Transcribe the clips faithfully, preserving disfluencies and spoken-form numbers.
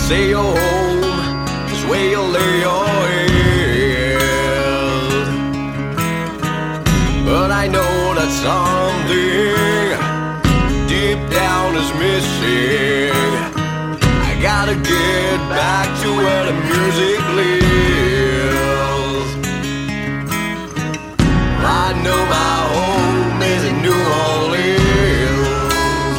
say your home is where you lay your head. But I know that something deep down is missing. I gotta get back to where the music lives. I know my home is in New Orleans,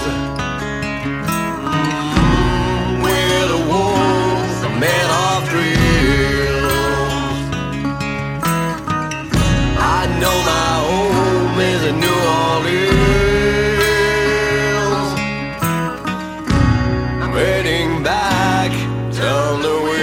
mm, where the wolves are men of drills. I know my home is in New Orleans. I'm heading back down the way.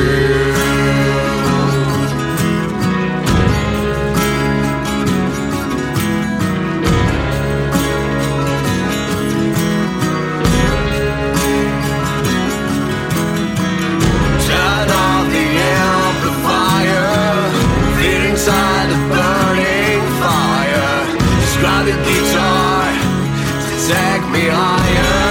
Inside the burning fire, describe the guitar to take me higher.